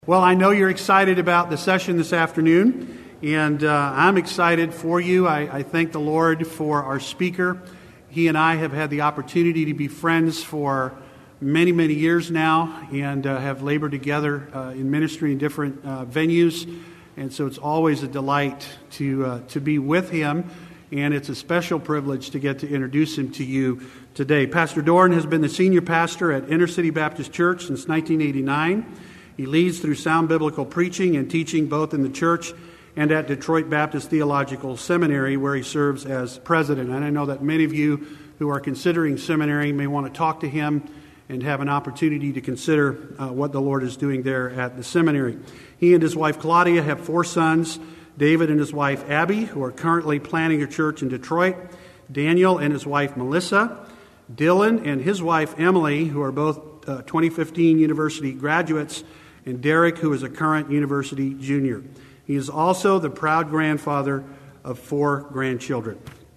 Well, I know you're excited about the session this afternoon, and I'm excited for you. I thank the Lord for our speaker. He and I have had the opportunity to be friends for many, many years now and have labored together in ministry in different venues, and so it's always a delight to be with him, and it's a special privilege to get to introduce him to you today. Pastor Doran has been the senior pastor at Inner City Baptist Church since 1989. He leads through sound biblical preaching and teaching both in the church and at Detroit Baptist Theological Seminary, where he serves as president. And I know that many of you who are considering seminary may want to talk to him and have an opportunity to consider what the Lord is doing there at the seminary. He and his wife Claudia have 4 sons, David and his wife Abby, who are currently planning a church in Detroit, Daniel and his wife Melissa, Dylan and his wife Emily, who are both 2015 university graduates, and Derek, who is a current university junior. He is also the proud grandfather of 4 grandchildren.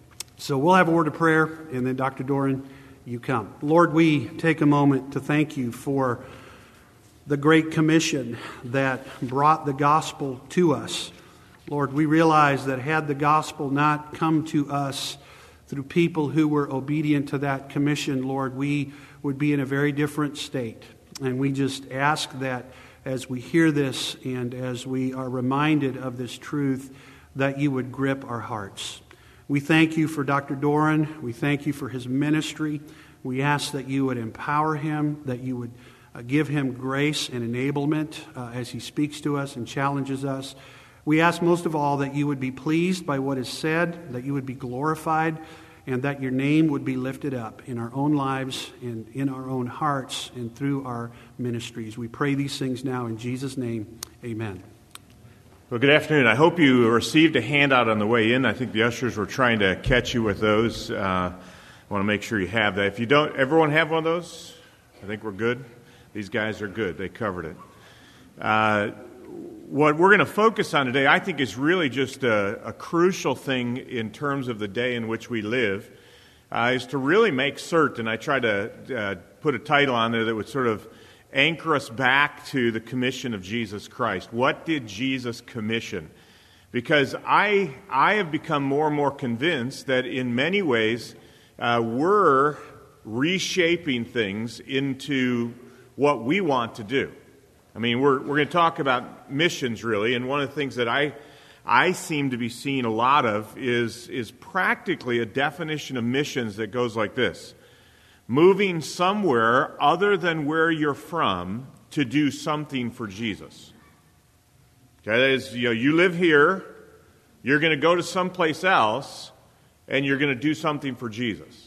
So we'll have a word of prayer, and then Dr. Doran, you come. Lord, we take a moment to thank you for the Great Commission that brought the gospel to us. Lord, we realize that had the gospel not come to us through people who were obedient to that commission, Lord, we would be in a very different state. And we just ask that as we hear this and as we are reminded of this truth, that you would grip our hearts. We thank you for Dr. Doran. We thank you for his ministry. We ask that you would empower him, that you would give him grace and enablement as he speaks to us and challenges us. We ask most of all that you would be pleased by what is said, that you would be glorified, and that your name would be lifted up in our own lives and in our own hearts and through our ministries. We pray these things now in Jesus' name. Amen. Well, good afternoon. I hope you received a handout on the way in. I think the ushers were trying to catch you with those. I want to make sure you have that. If you don't, everyone have one of those? I think we're good. These guys are good. They covered it. What we're going to focus on today, I think, is really just a crucial thing in terms of the day in which we live, is to really make certain. I tried to put a title on there that would sort of anchor us back to the commission of Jesus Christ. What did Jesus commission? Because I have become more and more convinced that in many ways we're reshaping things into what we want to do. I mean, we're going to talk about missions, really, and one of the things that I seem to be seeing a lot of is practically a definition of missions that goes like this: moving somewhere other than where you're from to do something for Jesus. Okay, that is, you live here, you're going to go to someplace else, and you're going to do something for Jesus.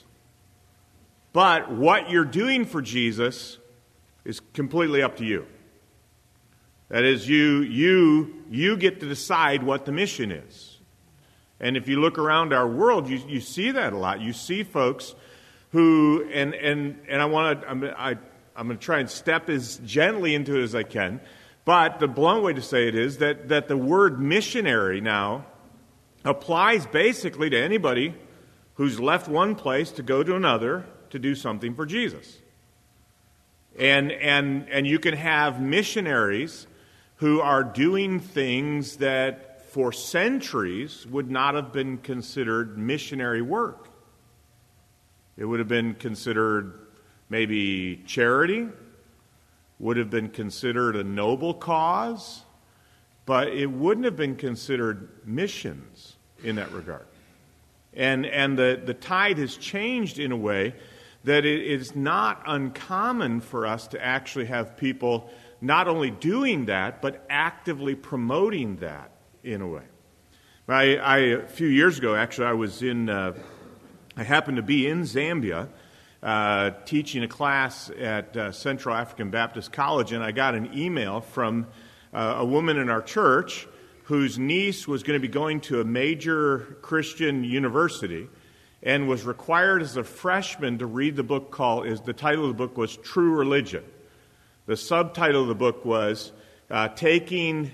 But what you're doing for Jesus is completely up to you. That is, you get to decide what the mission is. And if you look around our world, you see that a lot. You see folks who, and I'm going to try and step as gently into it as I can, but the blunt way to say it is that the word missionary now applies basically to anybody who's left one place to go to another to do something for Jesus. And you can have missionaries who are doing things that for centuries would not have been considered missionary work. It would have been considered maybe charity, would have been considered a noble cause, but it wouldn't have been considered missions in that regard. And the tide has changed in a way that it is not uncommon for us to actually have people not only doing that, but actively promoting that in a way. A few years ago, actually, I happened to be in Zambia teaching a class at Central African Baptist College, and I got an email from a woman in our church whose niece was going to be going to a major Christian university and was required as a freshman to read the book the title of the book was True Religion. The subtitle of the book was taking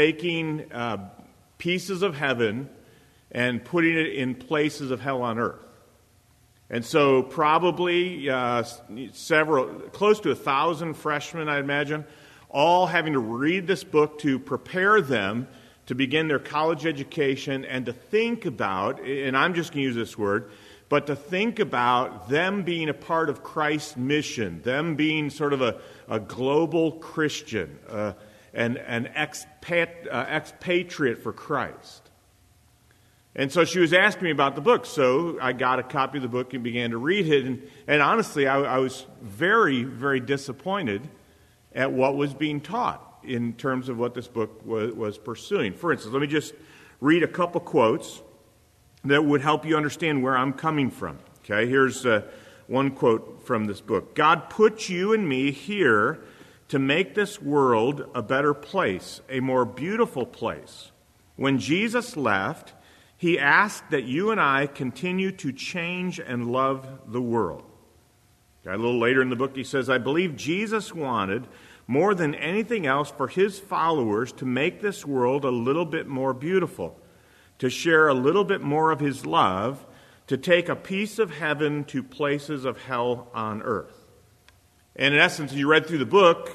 pieces of heaven and putting it in places of hell on earth. And so probably close to 1,000 freshmen, I imagine, all having to read this book to prepare them to begin their college education and to think about, and I'm just going to use this word, but to think about them being a part of Christ's mission, them being sort of a global Christian, an expatriate for Christ. And so she was asking me about the book, so I got a copy of the book and began to read it. And honestly, I was very, very disappointed at what was being taught in terms of what this book was pursuing. For instance, let me just read a couple quotes that would help you understand where I'm coming from. Okay, here's one quote from this book. God put you and me here to make this world a better place, a more beautiful place. When Jesus left, he asked that you and I continue to change and love the world. Okay, a little later in the book, he says, I believe Jesus wanted more than anything else for his followers to make this world a little bit more beautiful, to share a little bit more of his love, to take a piece of heaven to places of hell on earth. And in essence, you read through the book,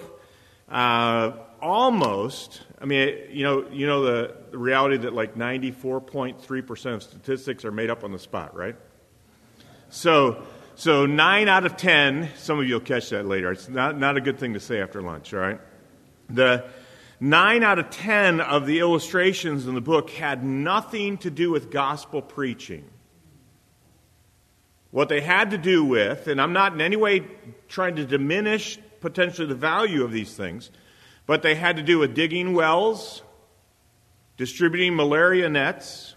almost, I mean, you know the reality that like 94.3% of statistics are made up on the spot, right? So 9 out of 10, some of you will catch that later. It's not a good thing to say after lunch, all right? The 9 out of 10 of the illustrations in the book had nothing to do with gospel preaching. What they had to do with, and I'm not in any way trying to diminish potentially the value of these things, but they had to do with digging wells, distributing malaria nets,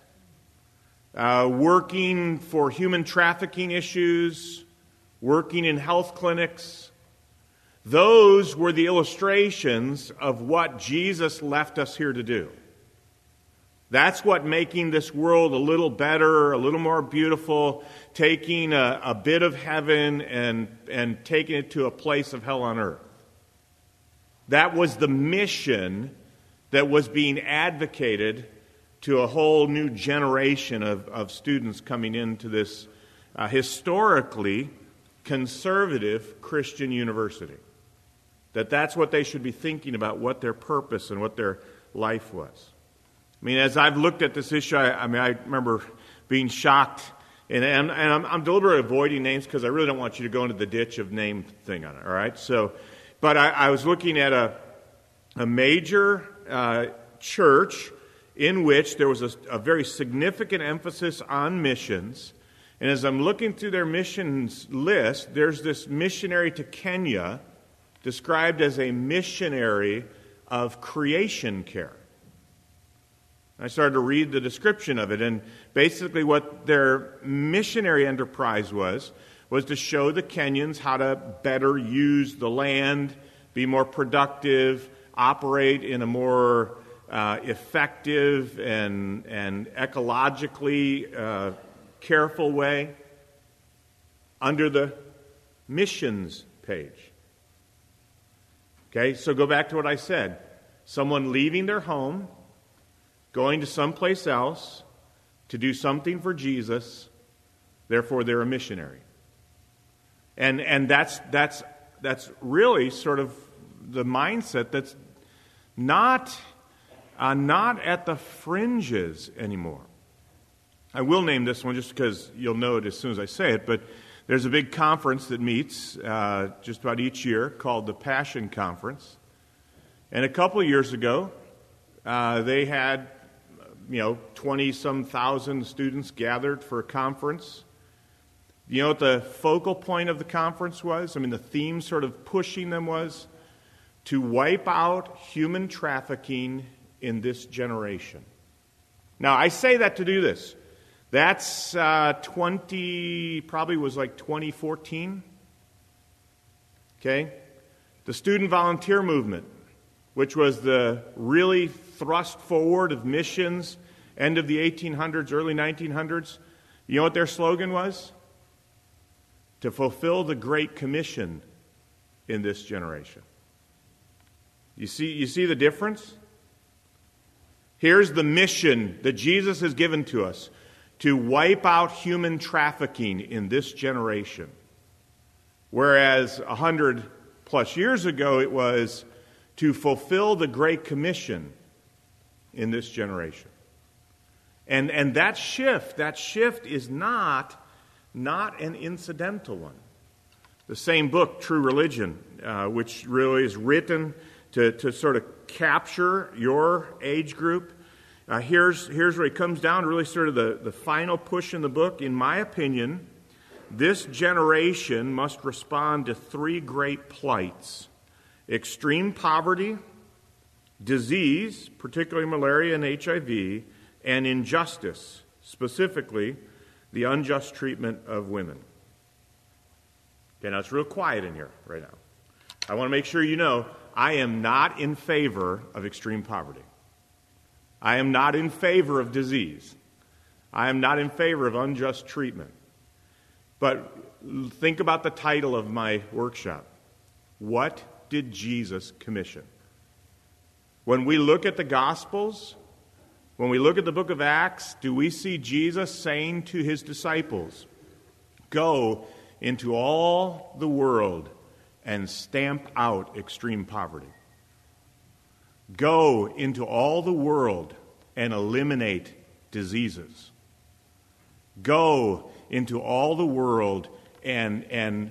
working for human trafficking issues, working in health clinics. Those were the illustrations of what Jesus left us here to do. That's what making this world a little better, a little more beautiful, taking a bit of heaven and taking it to a place of hell on earth. That was the mission that was being advocated to a whole new generation of students coming into this historically conservative Christian university. That's what they should be thinking about, what their purpose and what their life was. I mean, as I've looked at this issue, I remember being shocked, and I'm deliberately avoiding names because I really don't want you to go into the ditch of name thing on it, all right? But I was looking at a major church in which there was a very significant emphasis on missions. And as I'm looking through their missions list, there's this missionary to Kenya described as a missionary of creation care. I started to read the description of it, and basically what their missionary enterprise was to show the Kenyans how to better use the land, be more productive, operate in a more effective and ecologically careful way under the missions page. Okay, so go back to what I said. Someone leaving their home, going to someplace else to do something for Jesus, therefore they're a missionary. And that's really sort of the mindset that's not at the fringes anymore. I will name this one just because you'll know it as soon as I say it, but there's a big conference that meets just about each year called the Passion Conference. And a couple of years ago, they had 20-some thousand students gathered for a conference. You know what the focal point of the conference was? I mean, the theme sort of pushing them was to wipe out human trafficking in this generation. Now, I say that to do this. That's probably was like 2014. Okay? The student volunteer movement, which was the really thrust forward of missions, end of the 1800s, early 1900s. You know what their slogan was? To fulfill the Great Commission in this generation. You see the difference? Here's the mission that Jesus has given to us, to wipe out human trafficking in this generation. Whereas 100 plus years ago it was to fulfill the Great Commission in this generation. And that shift is not an incidental one. The same book, True Religion, which really is written to sort of capture your age group. Here's where it comes down to really sort of the final push in the book. In my opinion, this generation must respond to three great plights: extreme poverty, disease, particularly malaria and HIV, and injustice, specifically the unjust treatment of women. Okay, now it's real quiet in here right now. I want to make sure you know I am not in favor of extreme poverty. I am not in favor of disease. I am not in favor of unjust treatment. But think about the title of my workshop. What did Jesus commission? When we look at the Gospels, when we look at the book of Acts, do we see Jesus saying to his disciples, "Go into all the world and stamp out extreme poverty. Go into all the world and eliminate diseases. Go into all the world and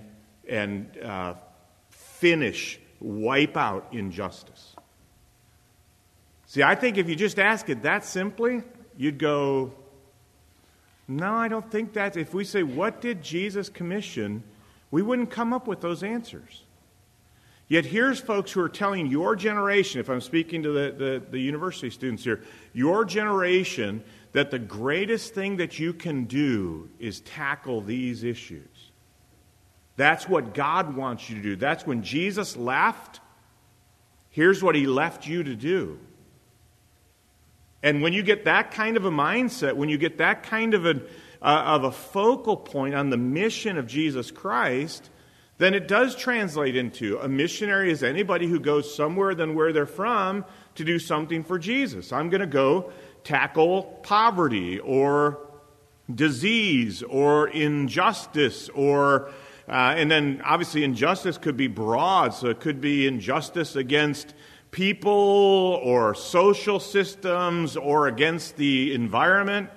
wipe out injustice." See, I think if you just ask it that simply, you'd go, no, I don't think that. If we say, what did Jesus commission, we wouldn't come up with those answers. Yet here's folks who are telling your generation, if I'm speaking to the university students here, your generation, that the greatest thing that you can do is tackle these issues. That's what God wants you to do. That's when Jesus left. Here's what he left you to do. And when you get that kind of a mindset, when you get that kind of a focal point on the mission of Jesus Christ, then it does translate into a missionary is anybody who goes somewhere than where they're from to do something for Jesus. I'm going to go tackle poverty or disease or injustice or and then obviously injustice could be broad, so it could be injustice against people or social systems or against the environment.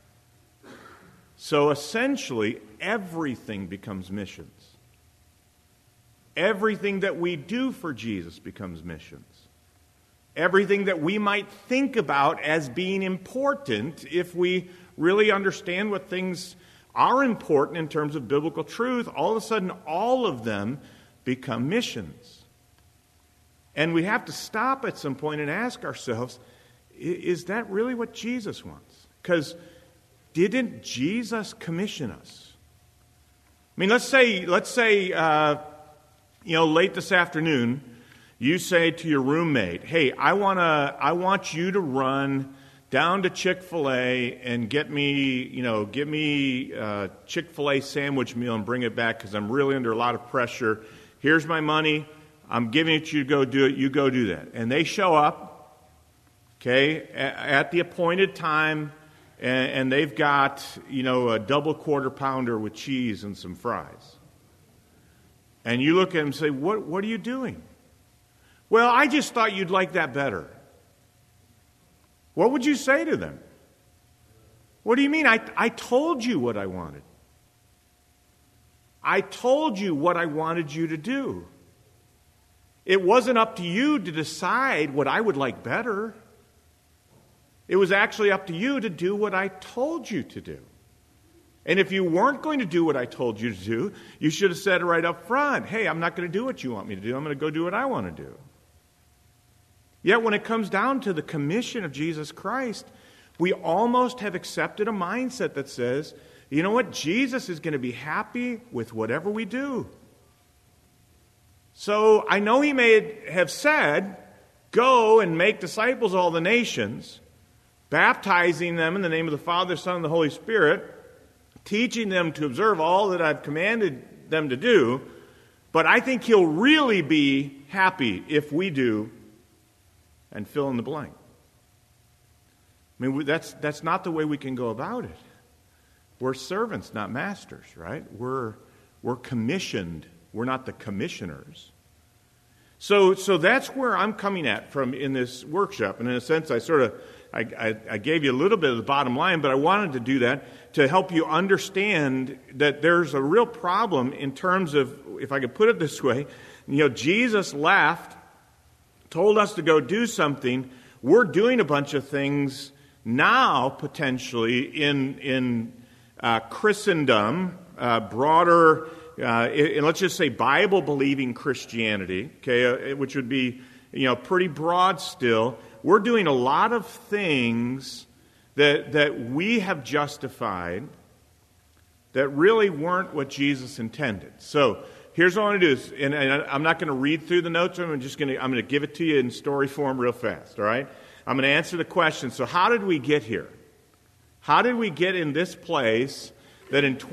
So essentially, everything becomes missions. Everything that we do for Jesus becomes missions. Everything that we might think about as being important, if we really understand what things are important in terms of biblical truth, all of a sudden all of them become missions. And we have to stop at some point and ask ourselves, is that really what Jesus wants? Because didn't Jesus commission us? I mean, let's say, late this afternoon, you say to your roommate, "Hey, I want you to run down to Chick-fil-A and get me a Chick-fil-A sandwich meal and bring it back because I'm really under a lot of pressure. Here's my money. I'm giving it to you to go do it. You go do that." And they show up, okay, at the appointed time, and they've got, a double quarter pounder with cheese and some fries. And you look at them and say, what are you doing? "Well, I just thought you'd like that better." What would you say to them? "What do you mean? I told you what I wanted. I told you what I wanted you to do. It wasn't up to you to decide what I would like better. It was actually up to you to do what I told you to do. And if you weren't going to do what I told you to do, you should have said it right up front. Hey, I'm not going to do what you want me to do. I'm going to go do what I want to do." Yet when it comes down to the commission of Jesus Christ, we almost have accepted a mindset that says, you know what, Jesus is going to be happy with whatever we do. So I know he may have said, "Go and make disciples of all the nations, baptizing them in the name of the Father, Son, and the Holy Spirit, teaching them to observe all that I've commanded them to do," but I think he'll really be happy if we do, and fill in the blank. I mean, that's not the way we can go about it. We're servants, not masters, right? We're commissioned. We're not the commissioners. So that's where I'm coming at from in this workshop. And in a sense, I gave you a little bit of the bottom line, but I wanted to do that to help you understand that there's a real problem in terms of, if I could put it this way, Jesus left, told us to go do something. We're doing a bunch of things now, potentially, in Christendom, broader, and let's just say Bible-believing Christianity, okay, which would be, pretty broad still. We're doing a lot of things that we have justified that really weren't what Jesus intended. So here's what I want to do, and I'm not going to read through the notes. I'm going to give it to you in story form real fast. All right, I'm going to answer the question. So how did we get here? How did we get in this place that in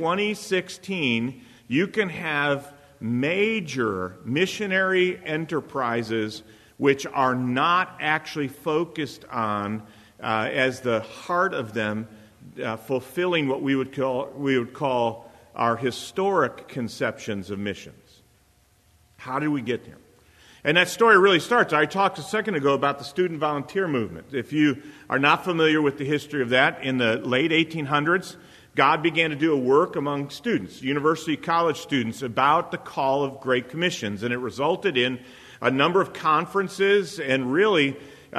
2016 you can have major missionary enterprises which are not actually focused on, as the heart of them, fulfilling what we would call our historic conceptions of missions? How did we get there? And that story really starts. I talked a second ago about the student volunteer movement. If you are not familiar with the history of that, in the late 1800s, God began to do a work among students, university, college students, about the call of Great Commissions. And it resulted in a number of conferences and really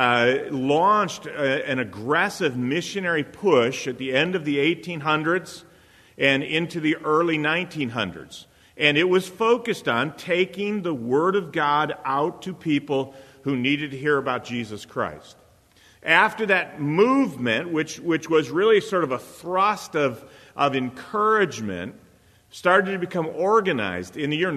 launched an aggressive missionary push at the end of the 1800s and into the early 1900s. And it was focused on taking the Word of God out to people who needed to hear about Jesus Christ. After that movement, which was really sort of a thrust of encouragement, started to become organized, in the year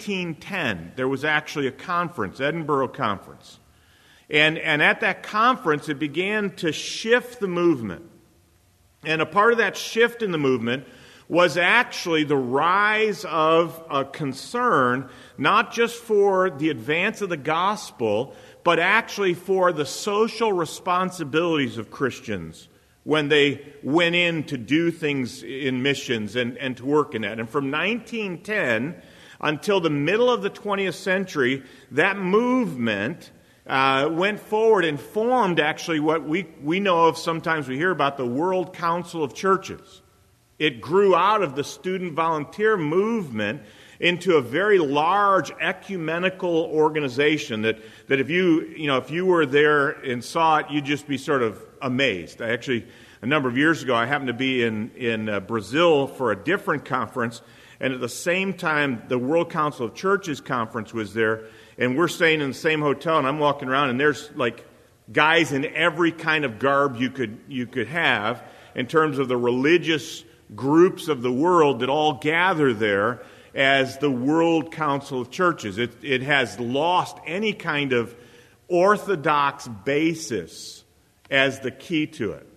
1910, there was actually a conference, Edinburgh Conference. And at that conference, it began to shift the movement. And a part of that shift in the movement was actually the rise of a concern, not just for the advance of the gospel, but actually for the social responsibilities of Christians when they went in to do things in missions and to work in that. And from 1910 until the middle of the 20th century, that movement went forward and formed actually what we know of, sometimes we hear about, the World Council of Churches. It grew out of the student volunteer movement into a very large ecumenical organization that if you were there and saw it, you'd just be sort of amazed. A number of years ago, I happened to be in Brazil for a different conference, and at the same time, the World Council of Churches conference was there, and we're staying in the same hotel, and I'm walking around, and there's like guys in every kind of garb you could have in terms of the religious groups of the world that all gather there as the World Council of Churches. It has lost any kind of orthodox basis as the key to it.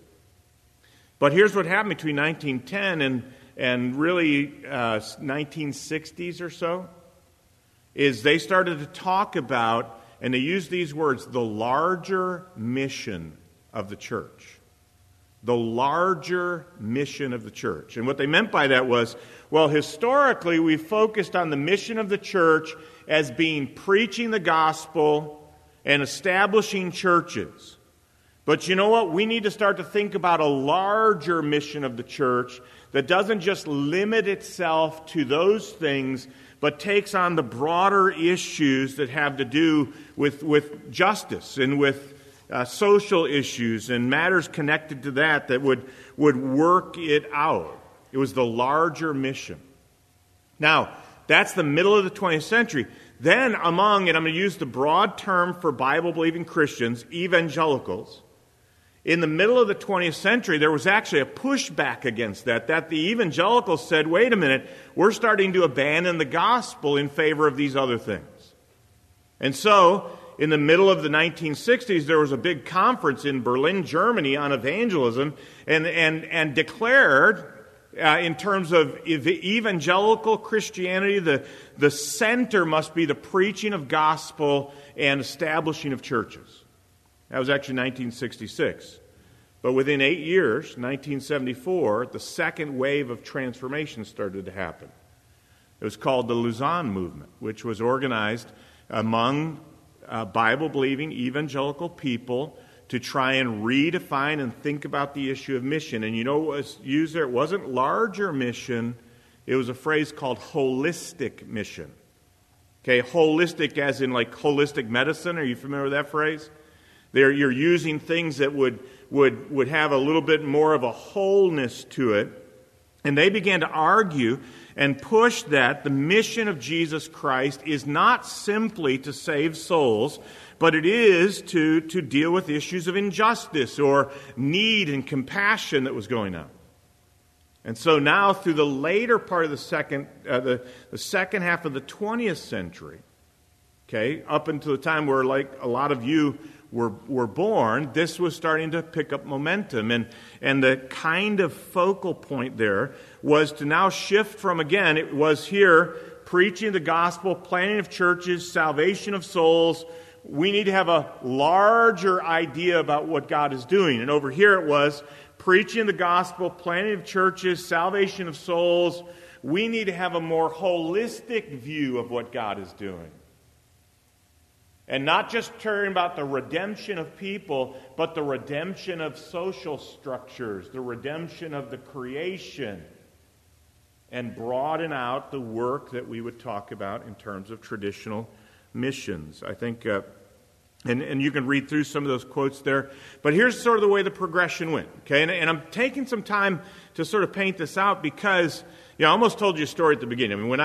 But here's what happened between 1910 and really 1960s or so, is they started to talk about, and they used these words, the larger mission of the church. The larger mission of the church. And what they meant by that was, well, historically we focused on the mission of the church as being preaching the gospel and establishing churches. But you know what? We need to start to think about a larger mission of the church that doesn't just limit itself to those things, but takes on the broader issues that have to do with justice and with social issues and matters connected to that would work it out. It was the larger mission. Now, that's the middle of the 20th century. Then among, and I'm going to use the broad term for Bible-believing Christians, evangelicals, in the middle of the 20th century, there was actually a pushback against that the evangelicals said, wait a minute, we're starting to abandon the gospel in favor of these other things. And so, in the middle of the 1960s, there was a big conference in Berlin, Germany, on evangelism, and declared, in terms of evangelical Christianity, the center must be the preaching of gospel and establishing of churches. That was actually 1966. But within 8 years, 1974, the second wave of transformation started to happen. It was called the Lausanne Movement, which was organized among Bible-believing evangelical people to try and redefine and think about the issue of mission. And you know what was used there? It wasn't larger mission. It was a phrase called holistic mission. Okay, holistic as in like holistic medicine. Are you familiar with that phrase? You're using things that would have a little bit more of a wholeness to it. And they began to argue and push that the mission of Jesus Christ is not simply to save souls, but it is to deal with issues of injustice or need and compassion that was going on. And so now, through the later part of the second half of the 20th century, okay, up until the time where, like, a lot of you were born, this was starting to pick up momentum. And the kind of focal point there was to now shift from, again, it was here, preaching the gospel, planting of churches, salvation of souls. We need to have a larger idea about what God is doing. And over here it was preaching the gospel, planting of churches, salvation of souls. We need to have a more holistic view of what God is doing. And not just caring about the redemption of people, but the redemption of social structures, the redemption of the creation, and broaden out the work that we would talk about in terms of traditional missions. I think, and you can read through some of those quotes there, but here's sort of the way the progression went. Okay, and I'm taking some time to sort of paint this out because, I almost told you a story at the beginning. I mean, when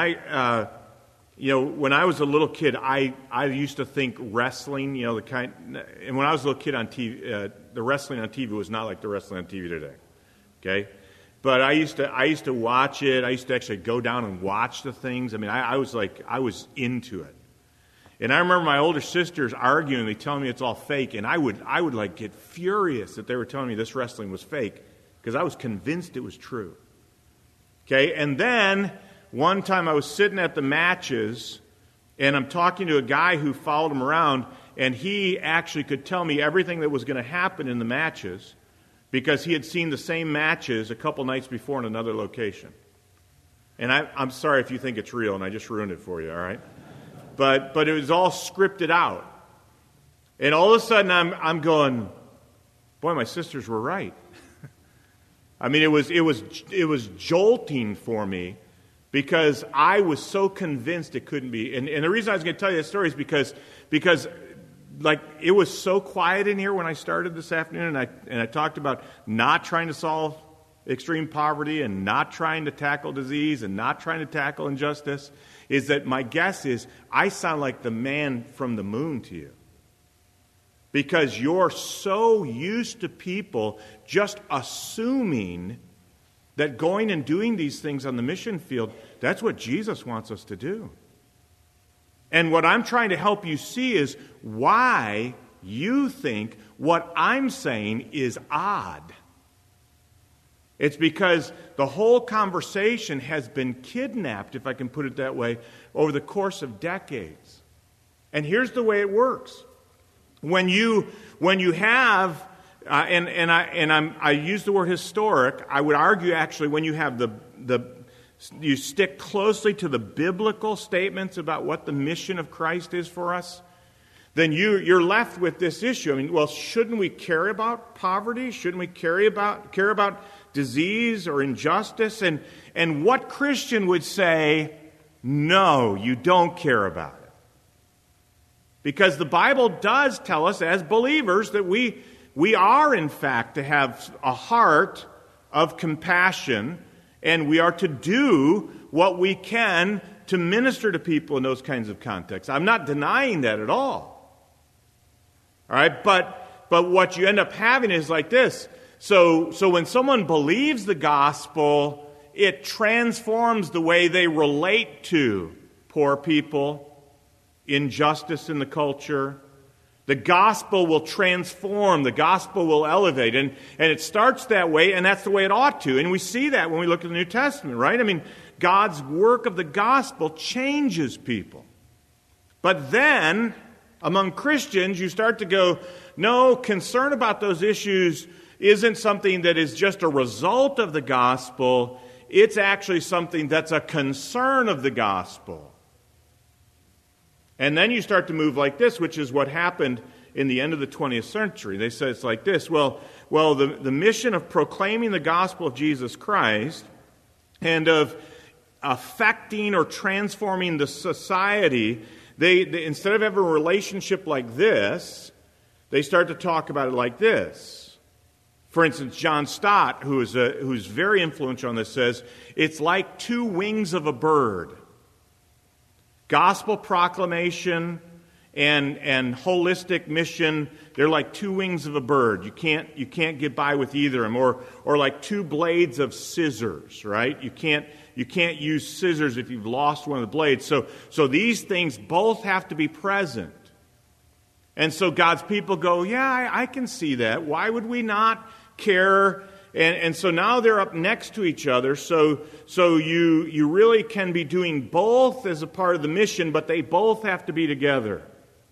I was a little kid, I used to think wrestling, and when I was a little kid on TV, the wrestling on TV was not like the wrestling on TV today. Okay, but I used to watch it. I used to actually go down and watch the things. I mean, I was into it. And I remember my older sisters arguing, they telling me it's all fake, and I would like get furious that they were telling me this wrestling was fake because I was convinced it was true. Okay, and then one time I was sitting at the matches, and I'm talking to a guy who followed him around, and he actually could tell me everything that was going to happen in the matches because he had seen the same matches a couple nights before in another location. And I'm sorry if you think it's real, and I just ruined it for you, all right? But it was all scripted out. And all of a sudden I'm going, boy, my sisters were right. I mean, it was jolting for me because I was so convinced it couldn't be. And the reason I was going to tell you that story is because like it was so quiet in here when I started this afternoon, and I talked about not trying to solve extreme poverty and not trying to tackle disease and not trying to tackle injustice, is that my guess is I sound like the man from the moon to you. Because you're so used to people just assuming that going and doing these things on the mission field, that's what Jesus wants us to do. And what I'm trying to help you see is why you think what I'm saying is odd. It's because the whole conversation has been kidnapped, if I can put it that way, over the course of decades. And here's the way it works. When you have, I use the word historic, I would argue actually when you have you stick closely to the biblical statements about what the mission of Christ is for us, then you're left with this issue. I mean, well, shouldn't we care about poverty? Shouldn't we care about disease or injustice? And what Christian would say, no, you don't care about it? Because the Bible does tell us as believers that we are, in fact, to have a heart of compassion, and we are to do what we can to minister to people in those kinds of contexts. I'm not denying that at all. All right, but what you end up having is like this. So when someone believes the gospel, it transforms the way they relate to poor people, injustice in the culture. The gospel will transform. The gospel will elevate. And it starts that way, and that's the way it ought to. And we see that when we look at the New Testament, right? I mean, God's work of the gospel changes people. But then, among Christians, you start to go, no, concern about those issues isn't something that is just a result of the gospel. It's actually something that's a concern of the gospel. And then you start to move like this, which is what happened in the end of the 20th century. They said it's like this. Well, the mission of proclaiming the gospel of Jesus Christ and of affecting or transforming the society, they instead of having a relationship like this, they start to talk about it like this. For instance, John Stott, who's very influential on this, says, it's like two wings of a bird. Gospel proclamation and holistic mission, they're like two wings of a bird. You can't get by with either of them. Or like two blades of scissors, right? You can't use scissors if you've lost one of the blades. So these things both have to be present. And so God's people go, yeah, I can see that. Why would we not care? And so now they're up next to each other. So you really can be doing both as a part of the mission, but they both have to be together.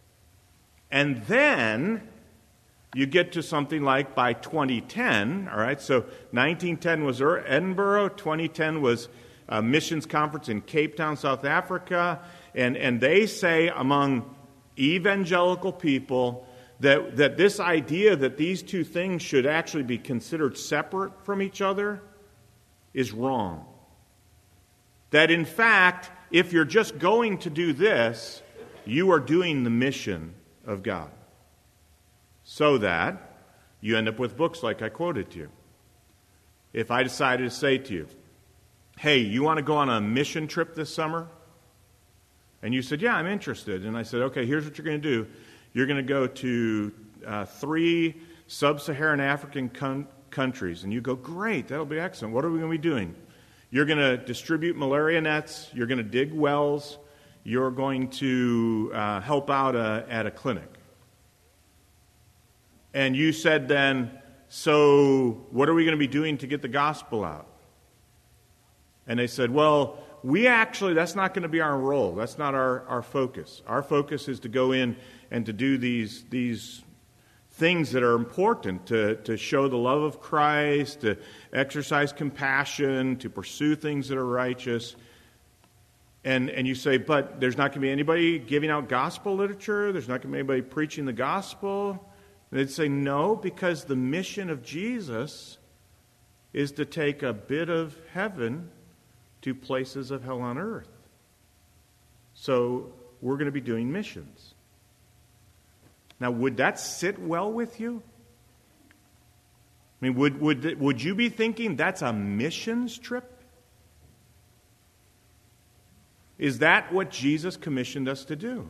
And then you get to something like by 2010, all right? So 1910 was Edinburgh, 2010 was a missions conference in Cape Town, South Africa, and they say among evangelical people that this idea that these two things should actually be considered separate from each other is wrong. That in fact, if you're just going to do this, you are doing the mission of God. So that you end up with books like I quoted to you. If I decided to say to you, hey, you want to go on a mission trip this summer? And you said, yeah, I'm interested. And I said, okay, here's what you're going to do. You're going to go to 3 sub-Saharan African countries. And you go, great, that'll be excellent. What are we going to be doing? You're going to distribute malaria nets. You're going to dig wells. You're going to help out at a clinic. And you said then, so what are we going to be doing to get the gospel out? And they said, well, that's not going to be our role. That's not our focus. Our focus is to go in and to do these things that are important, to show the love of Christ, to exercise compassion, to pursue things that are righteous. And you say, but there's not going to be anybody giving out gospel literature? There's not going to be anybody preaching the gospel? And they'd say, no, because the mission of Jesus is to take a bit of heaven to places of hell on earth. So we're going to be doing missions. Now, would that sit well with you? I mean, would you be thinking that's a missions trip? Is that what Jesus commissioned us to do?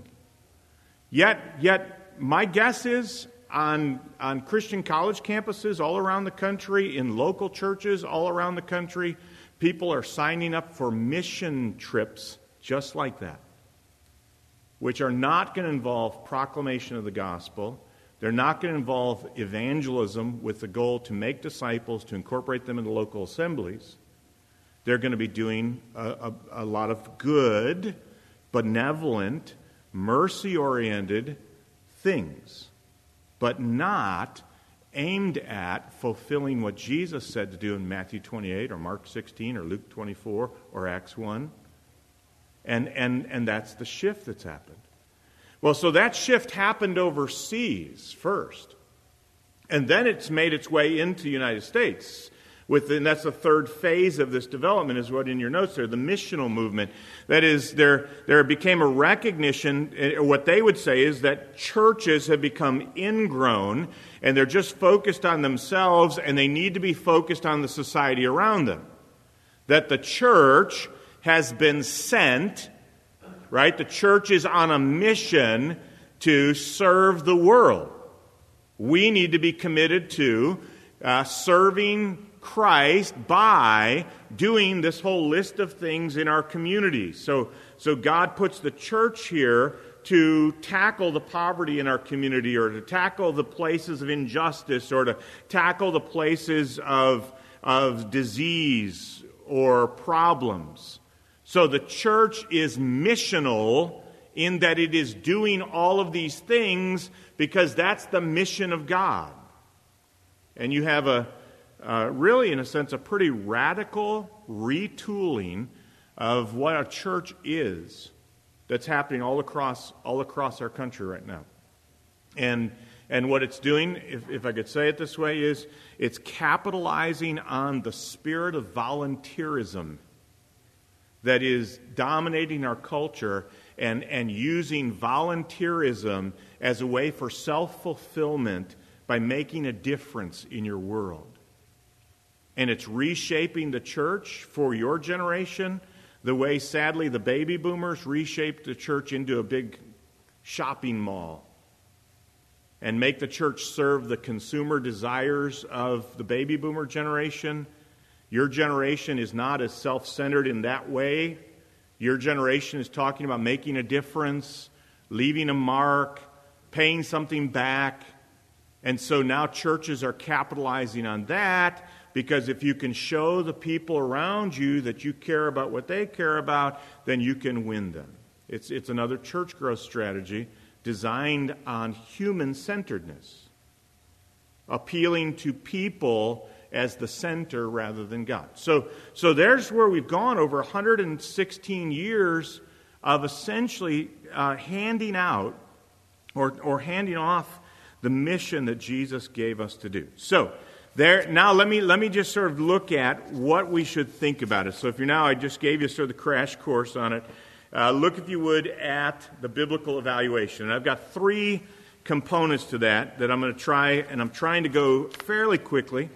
Yet my guess is on Christian college campuses all around the country, in local churches all around the country, people are signing up for mission trips just like that, which are not going to involve proclamation of the gospel. They're not going to involve evangelism with the goal to make disciples, to incorporate them into local assemblies. They're going to be doing a lot of good, benevolent, mercy-oriented things, but not aimed at fulfilling what Jesus said to do in Matthew 28 or Mark 16 or Luke 24 or Acts 1. And that's the shift that's happened. Well, so that shift happened overseas first. And then it's made its way into the United States. And that's the third phase of this development, is what in your notes there, the missional movement. That is, there became a recognition, what they would say is that churches have become ingrown, and they're just focused on themselves, and they need to be focused on the society around them. That the church has been sent, right? The church is on a mission to serve the world. We need to be committed to serving Christ by doing this whole list of things in our community. So God puts the church here to tackle the poverty in our community, or to tackle the places of injustice, or to tackle the places of disease or problems. So the church is missional in that it is doing all of these things because that's the mission of God. And you have really, in a sense, a pretty radical retooling of what a church is that's happening all across our country right now. And what it's doing, if I could say it this way, is it's capitalizing on the spirit of volunteerism that is dominating our culture and using volunteerism as a way for self-fulfillment by making a difference in your world. And it's reshaping the church for your generation the way, sadly, the baby boomers reshaped the church into a big shopping mall and make the church serve the consumer desires of the baby boomer generation. Your generation is not as self-centered in that way. Your generation is talking about making a difference, leaving a mark, paying something back. And so now churches are capitalizing on that, because if you can show the people around you that you care about what they care about, then you can win them. It's another church growth strategy designed on human-centeredness, appealing to people as the center rather than God. So there's where we've gone over 116 years of essentially handing out or handing off the mission that Jesus gave us to do. So now let me just sort of look at what we should think about it. So if you're now, I just gave you sort of the crash course on it. Look, if you would, at the biblical evaluation. And I've got 3 components to that I'm going to try, and I'm trying to go fairly quickly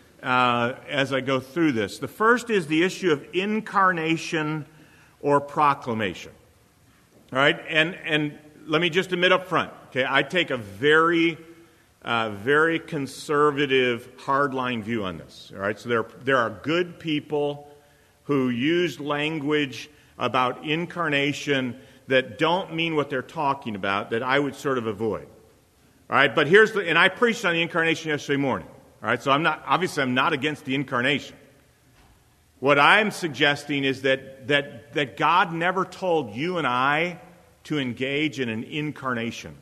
as I go through this. The first is the issue of incarnation or proclamation. All right, and let me just admit up front, okay, I take a very conservative, hardline view on this. All right, so there are good people who use language about incarnation that don't mean what they're talking about, that I would sort of avoid. All right, but and I preached on the incarnation yesterday morning. All right, so I'm not against the incarnation. What I'm suggesting is that God never told you and I to engage in an incarnation.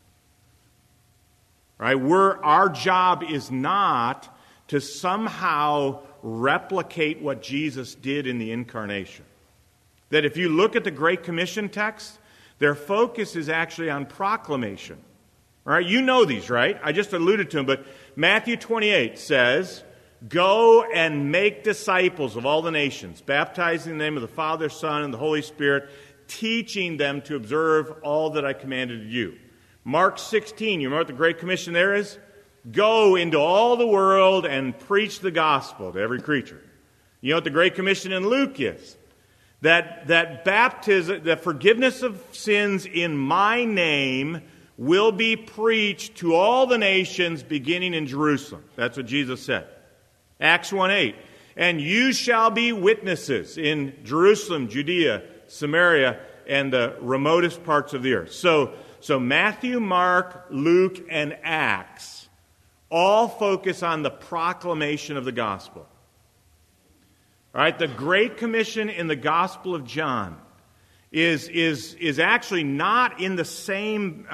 All right, our job is not to somehow replicate what Jesus did in the incarnation. That if you look at the Great Commission text, their focus is actually on proclamation. All right, you know these, right? I just alluded to them, but Matthew 28 says, "Go and make disciples of all the nations, baptizing in the name of the Father, Son, and the Holy Spirit, teaching them to observe all that I commanded you." Mark 16, you remember what the Great Commission there is? Go into all the world and preach the gospel to every creature. You know what the Great Commission in Luke is? That baptism, the forgiveness of sins in my name will be preached to all the nations beginning in Jerusalem. That's what Jesus said. Acts 1:8. And you shall be witnesses in Jerusalem, Judea, Samaria, and the remotest parts of the earth. So Matthew, Mark, Luke, and Acts all focus on the proclamation of the gospel. All right, the Great Commission in the Gospel of John is actually not in the same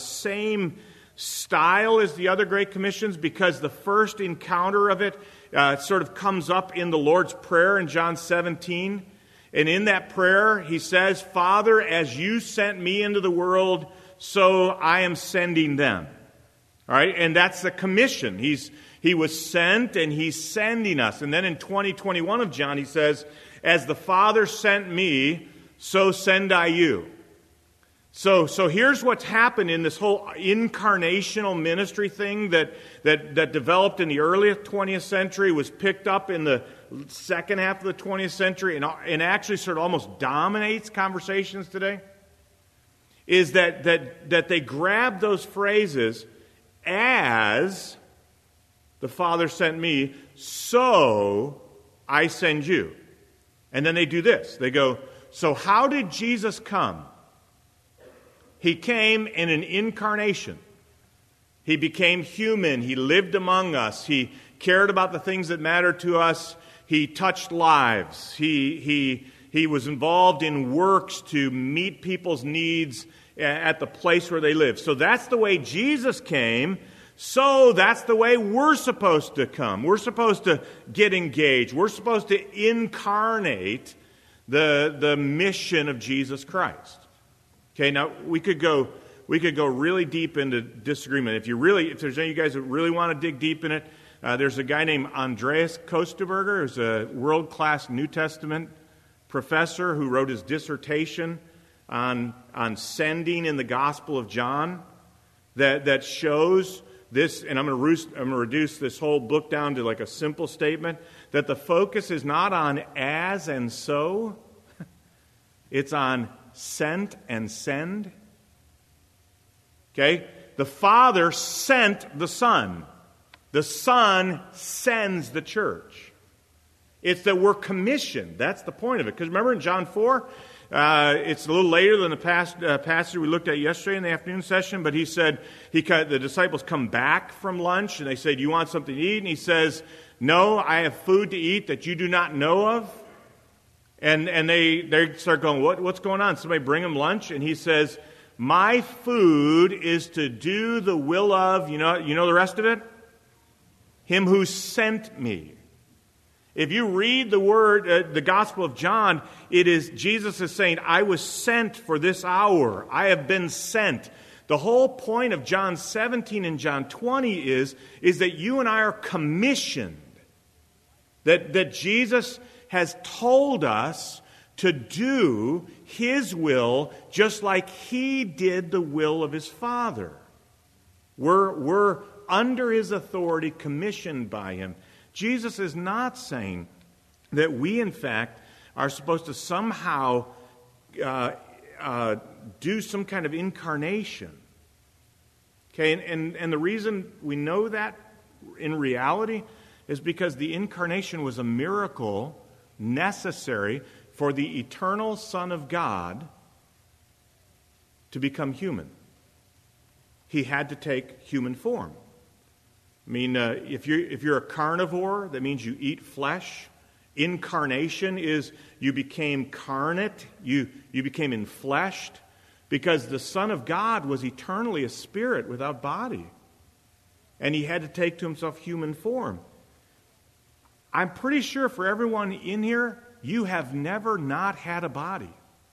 style as the other Great Commissions, because the first encounter of it sort of comes up in the Lord's Prayer in John 17. And in that prayer, he says, "Father, as you sent me into the world, so I am sending them." All right, and that's the commission. He was sent, and he's sending us. And then in 20:21 of John, he says, "As the Father sent me, so send I you." So here's what's happened in this whole incarnational ministry thing that developed in the early 20th century, was picked up in the second half of the 20th century, and actually sort of almost dominates conversations today, is that they grab those phrases, "as the Father sent me, so I send you." And then they do this. They go, so how did Jesus come? He came in an incarnation. He became human. He lived among us. He cared about the things that mattered to us. He touched lives. He was involved in works to meet people's needs at the place where they live. So that's the way Jesus came. So that's the way we're supposed to come. We're supposed to get engaged. We're supposed to incarnate the mission of Jesus Christ. Okay, now we could go really deep into disagreement. If there's any of you guys that really want to dig deep in it, there's a guy named Andreas Kostenberger, who's a world-class New Testament professor who wrote his dissertation on sending in the Gospel of John that shows this, and I'm going to reduce this whole book down to like a simple statement, that the focus is not on as and so, it's on sent and send. Okay? The Father sent the Son. The Son sends the church. It's that we're commissioned. That's the point of it. Because remember in John 4, it's a little later than the passage we looked at yesterday in the afternoon session, but he said, the disciples come back from lunch, and they say, do you want something to eat? And he says, no, I have food to eat that you do not know of. And they start going, what's going on? Somebody bring him lunch, and he says, my food is to do the will of, you know the rest of it? Him who sent me. If you read the word, the Gospel of John, it is Jesus is saying, I was sent for this hour. I have been sent. The whole point of John 17 and John 20 is that you and I are commissioned. That Jesus has told us to do His will just like He did the will of His Father. We're under His authority, commissioned by Him. Jesus is not saying that we, in fact, are supposed to somehow do some kind of incarnation. Okay, and the reason we know that in reality is because the incarnation was a miracle necessary for the eternal Son of God to become human. He had to take human form. I mean, if you're a carnivore, that means you eat flesh. Incarnation is you became carnate, you became enfleshed, because the Son of God was eternally a spirit without body. And He had to take to Himself human form. I'm pretty sure for everyone in here, you have never not had a body.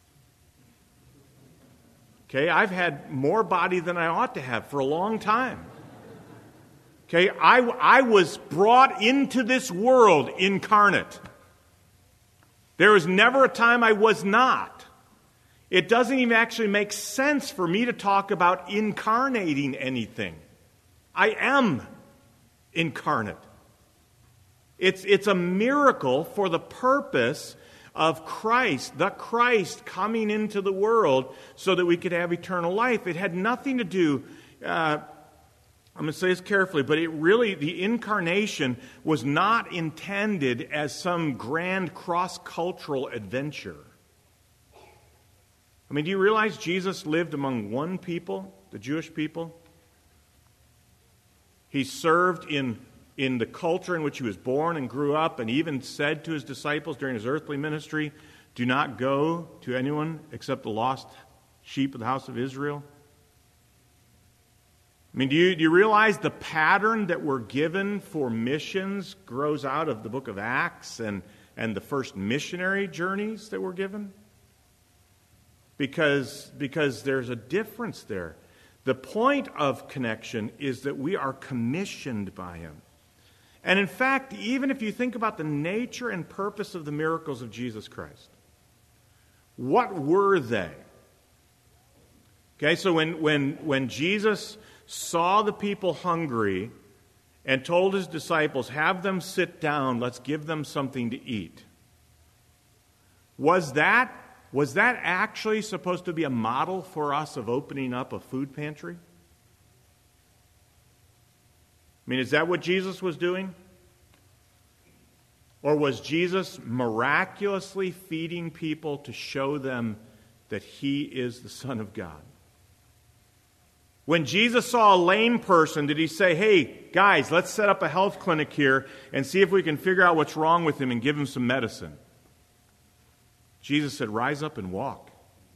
Okay, I've had more body than I ought to have for a long time. Okay, I was brought into this world incarnate. There was never a time I was not. It doesn't even actually make sense for me to talk about incarnating anything. I am incarnate. It's a miracle for the purpose of Christ, the Christ coming into the world so that we could have eternal life. It had nothing to do, I'm going to say this carefully, but the incarnation was not intended as some grand cross-cultural adventure. I mean, do you realize Jesus lived among one people, the Jewish people? He served in the culture in which He was born and grew up, and even said to His disciples during His earthly ministry, do not go to anyone except the lost sheep of the house of Israel. I mean, do you realize the pattern that we're given for missions grows out of the book of Acts and the first missionary journeys that we're given? Because there's a difference there. The point of connection is that we are commissioned by Him. And in fact, even if you think about the nature and purpose of the miracles of Jesus Christ, what were they? Okay, so when Jesus saw the people hungry and told His disciples, have them sit down, let's give them something to eat. Was that actually supposed to be a model for us of opening up a food pantry? I mean, is that what Jesus was doing? Or was Jesus miraculously feeding people to show them that He is the Son of God? When Jesus saw a lame person, did He say, hey, guys, let's set up a health clinic here and see if we can figure out what's wrong with him and give him some medicine? Jesus said, rise up and walk.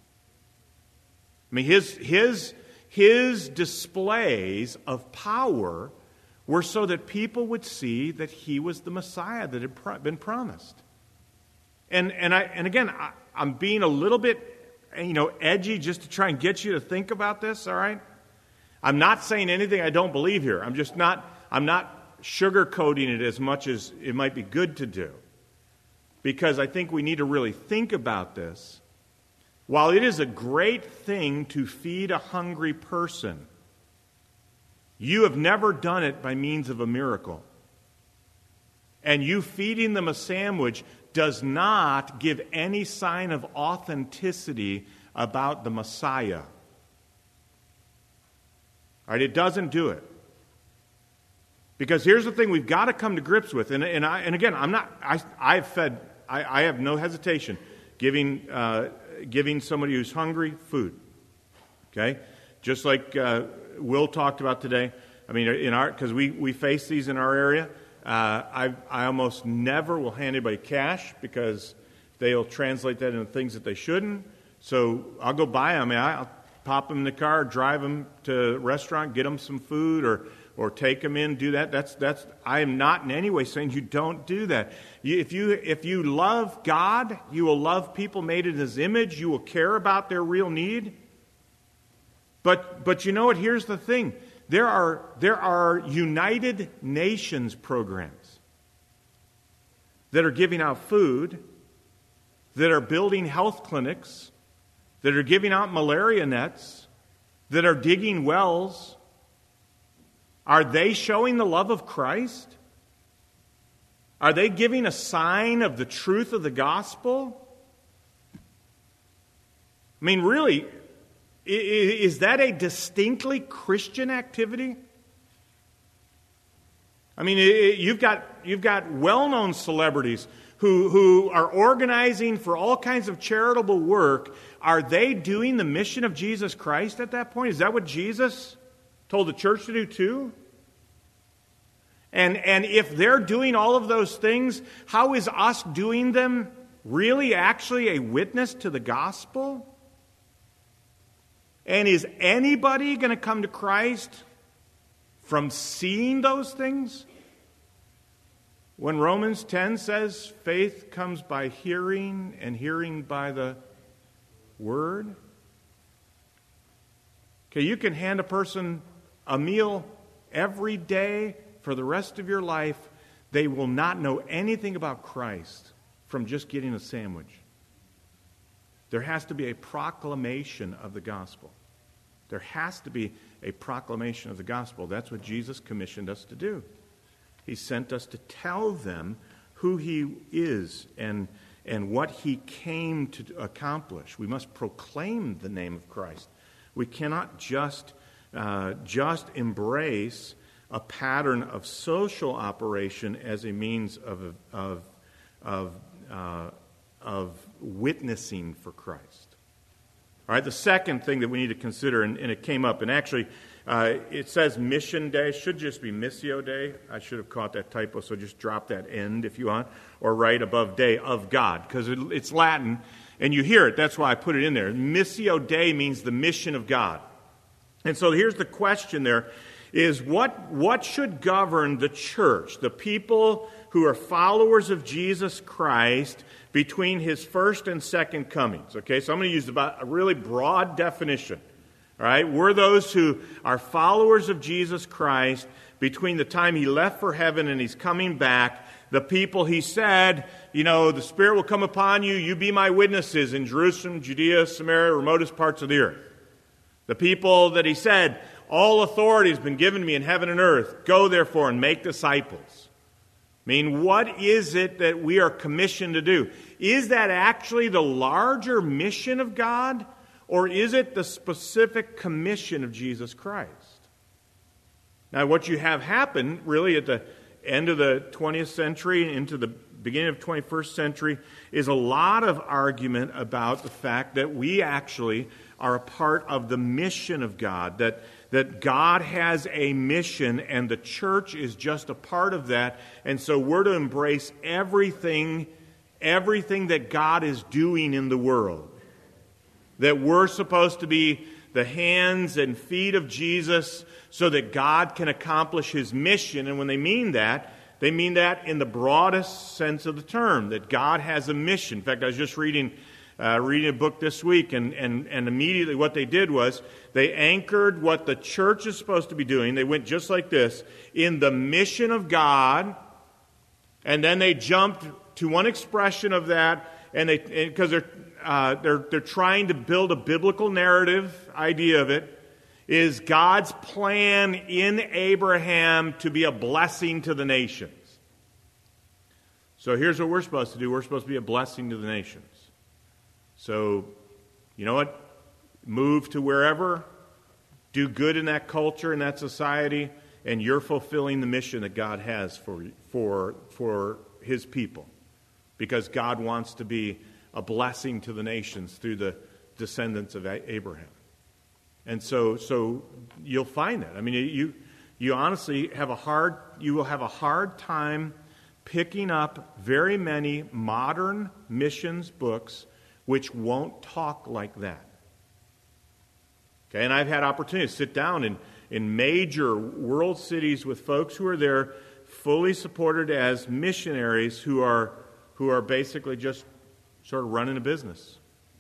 I mean, his displays of power were so that people would see that He was the Messiah that had been promised. And again, I'm being a little bit edgy just to try and get you to think about this, all right? I'm not saying anything I don't believe here. I'm not sugarcoating it as much as it might be good to do. Because I think we need to really think about this. While it is a great thing to feed a hungry person, you have never done it by means of a miracle. And you feeding them a sandwich does not give any sign of authenticity about the Messiah. All right, it doesn't do it. Because here's the thing we've got to come to grips with, and again, I have no hesitation giving somebody who's hungry food. Okay, just like Will talked about today. I mean, because we face these in our area. I almost never will hand anybody cash because they'll translate that into things that they shouldn't. So I'll go buy them. I'll pop them in the car, drive them to a restaurant, get them some food, or take them in, do that. That's. I am not in any way saying you don't do that. If you love God, you will love people made in His image. You will care about their real need. But you know what? Here's the thing. There are United Nations programs that are giving out food, that are building health clinics, that are giving out malaria nets, that are digging wells. Are they showing the love of Christ? Are they giving a sign of the truth of the gospel? I mean, really, is that a distinctly Christian activity? I mean, you've got well-known celebrities who are organizing for all kinds of charitable work. Are they doing the mission of Jesus Christ at that point? Is that what Jesus told the church to do too? And if they're doing all of those things, how is us doing them really actually a witness to the gospel? And is anybody going to come to Christ from seeing those things? When Romans 10 says faith comes by hearing and hearing by the word. Okay, you can hand a person a meal every day for the rest of your life. They will not know anything about Christ from just getting a sandwich. There has to be a proclamation of the gospel. There has to be a proclamation of the gospel. That's what Jesus commissioned us to do. He sent us to tell them who He is and what He came to accomplish. We must proclaim the name of Christ. We cannot just embrace a pattern of social operation as a means of witnessing for Christ. All right, the second thing that we need to consider, and it came up, and actually it says Mission Day. It should just be Missio Day. I should have caught that typo, so just drop that end if you want, or right above Day of God, because it's Latin, and you hear it. That's why I put it in there. Missio Day means the mission of God. And so here's the question there, is what should govern the church, the people who are followers of Jesus Christ, between His first and second comings? Okay, so I'm going to use about a really broad definition. All right, we're those who are followers of Jesus Christ between the time He left for heaven and He's coming back. The people He said, the Spirit will come upon you. You be my witnesses in Jerusalem, Judea, Samaria, remotest parts of the earth. The people that He said, all authority has been given me in heaven and earth. Go therefore and make disciples. I mean, what is it that we are commissioned to do? Is that actually the larger mission of God, or is it the specific commission of Jesus Christ? Now, what you have happen really at the end of the 20th century and into the beginning of the 21st century is a lot of argument about the fact that we actually are a part of the mission of God, that God has a mission and the church is just a part of that, and so we're to embrace everything that God is doing in the world. That we're supposed to be the hands and feet of Jesus so that God can accomplish His mission. And when they mean that in the broadest sense of the term, that God has a mission. In fact, I was just reading reading a book this week, and immediately what they did was they anchored what the church is supposed to be doing. They went just like this, in the mission of God, and then they jumped to one expression of that, and because they're trying to build a biblical narrative idea of it, is God's plan in Abraham to be a blessing to the nations. So here's what we're supposed to do. We're supposed to be a blessing to the nations. So, you know what? Move to wherever, do good in that culture, in that society, and you're fulfilling the mission that God has for His people. Because God wants to be a blessing to the nations through the descendants of Abraham. And so you'll find that. I mean, you honestly you will have a hard time picking up very many modern missions books which won't talk like that. Okay, and I've had opportunity to sit down in major world cities with folks who are there fully supported as missionaries who are basically just sort of running a business,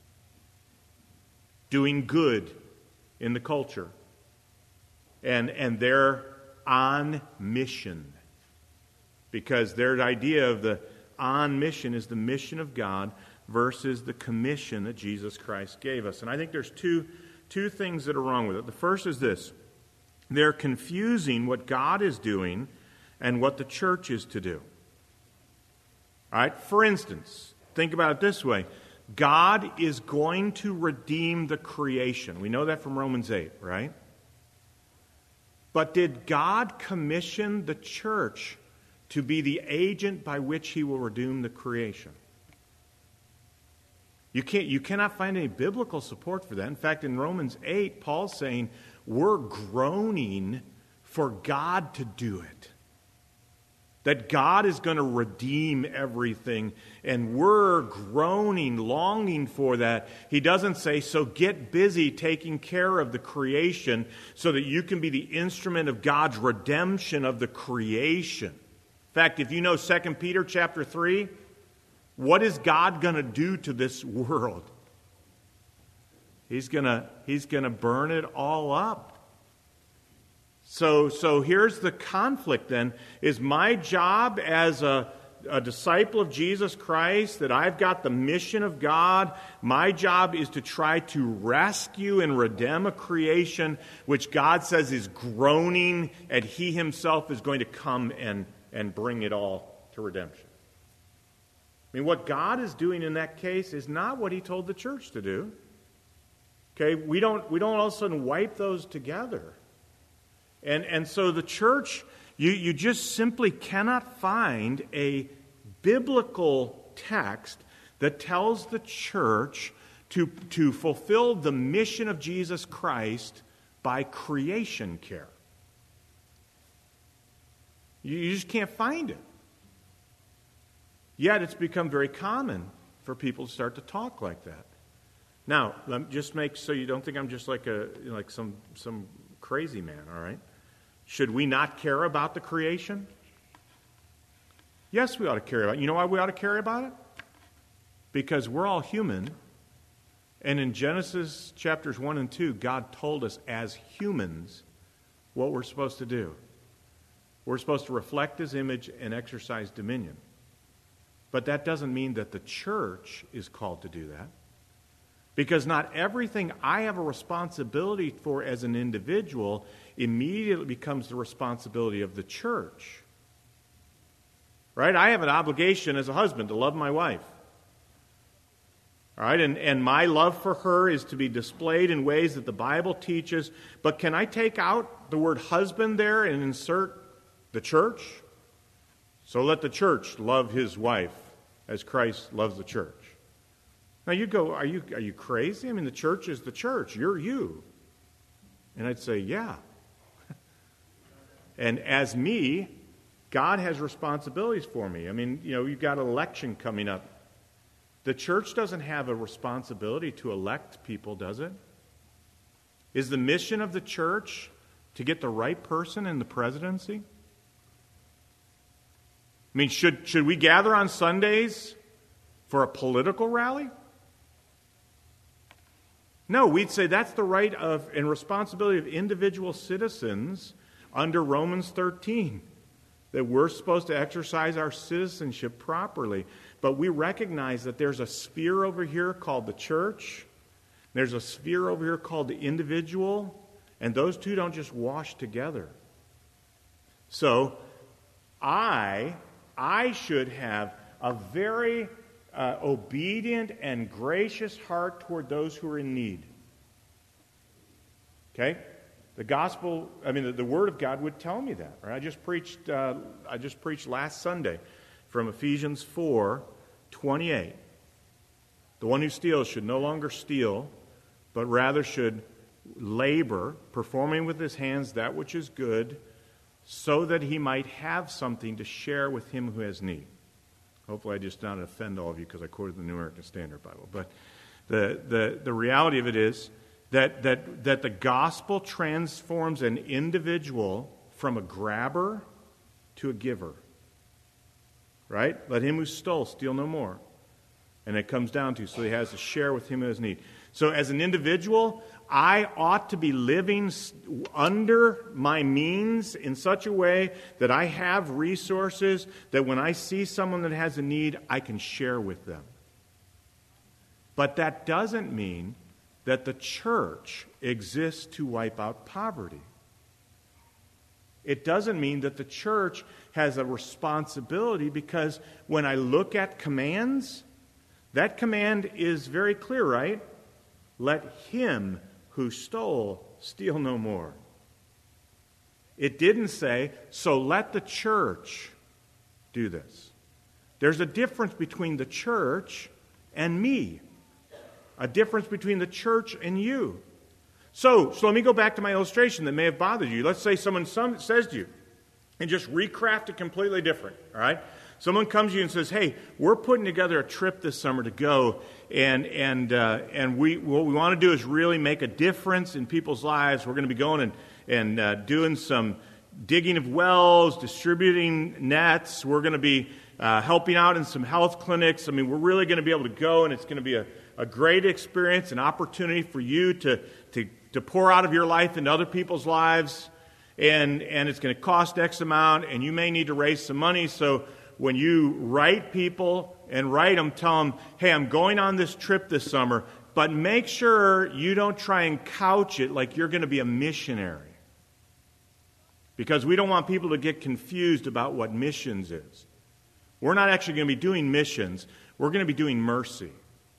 doing good in the culture, and they're on mission. Because their idea of the on mission is the mission of God versus the commission that Jesus Christ gave us. And I think there's two things that are wrong with it. The first is this. They're confusing what God is doing and what the church is to do. All right? For instance, think about it this way. God is going to redeem the creation. We know that from Romans 8, right? But did God commission the church to be the agent by which He will redeem the creation? You cannot find any biblical support for that. In fact, in Romans 8, Paul's saying we're groaning for God to do it. That God is going to redeem everything, and we're groaning, longing for that. He doesn't say, so get busy taking care of the creation so that you can be the instrument of God's redemption of the creation. In fact, if you know 2 Peter chapter 3, what is God going to do to this world? He's going to burn it all up. So here's the conflict then. Is my job as a disciple of Jesus Christ, that I've got the mission of God, my job is to try to rescue and redeem a creation which God says is groaning, and He Himself is going to come and bring it all to redemption. I mean, what God is doing in that case is not what He told the church to do. Okay, we don't all of a sudden wipe those together. And so the church, you just simply cannot find a biblical text that tells the church to fulfill the mission of Jesus Christ by creation care. You just can't find it. Yet it's become very common for people to start to talk like that. Now, let me just make so you don't think I'm just like some crazy man, all right? Should we not care about the creation? Yes, we ought to care about it. You know why we ought to care about it? Because we're all human. And in Genesis chapters 1 and 2, God told us as humans what we're supposed to do. We're supposed to reflect His image and exercise dominion. But that doesn't mean that the church is called to do that. Because not everything I have a responsibility for as an individual immediately becomes the responsibility of the church. Right? I have an obligation as a husband to love my wife. All right? And my love for her is to be displayed in ways that the Bible teaches. But can I take out the word husband there and insert the church? So let the church love his wife as Christ loves the church. Now you go, are you crazy? I mean, the church is the church. You're you. And I'd say, yeah. And as me, God has responsibilities for me. I mean, you've got an election coming up. The church doesn't have a responsibility to elect people, does it? Is the mission of the church to get the right person in the presidency? I mean, should we gather on Sundays for a political rally? No, we'd say that's the right of and responsibility of individual citizens under Romans 13, that we're supposed to exercise our citizenship properly. But we recognize that there's a sphere over here called the church. There's a sphere over here called the individual. And those two don't just wash together. So I should have a very obedient and gracious heart toward those who are in need. Okay? The gospel, the Word of God would tell me that. Right? I just preached last Sunday from Ephesians 4:28. The one who steals should no longer steal, but rather should labor, performing with his hands that which is good, so that he might have something to share with him who has need. Hopefully I just don't offend all of you because I quoted the New American Standard Bible. But the reality of it is that the gospel transforms an individual from a grabber to a giver. Right? Let him who stole steal no more. And it comes down to, so he has to share with him who has need. So as an individual, I ought to be living under my means in such a way that I have resources that when I see someone that has a need, I can share with them. But that doesn't mean that the church exists to wipe out poverty. It doesn't mean that the church has a responsibility, because when I look at commands, that command is very clear, right? Let him who stole steal no more. It didn't say, so let the church do this. There's a difference between the church and me. A difference between the church and you. So let me go back to my illustration that may have bothered you. Let's say someone says to you, and just recraft it completely different, all right? Someone comes to you and says, hey, we're putting together a trip this summer to go, and what we want to do is really make a difference in people's lives. We're going to be going and doing some digging of wells, distributing nets. We're going to be helping out in some health clinics. We're really going to be able to go, and it's going to be a great experience, an opportunity for you to pour out of your life into other people's lives, and it's going to cost X amount, and you may need to raise some money. So when you write people and write them, tell them, hey, I'm going on this trip this summer, but make sure you don't try and couch it like you're going to be a missionary. Because we don't want people to get confused about what missions is. We're not actually going to be doing missions. We're going to be doing mercy.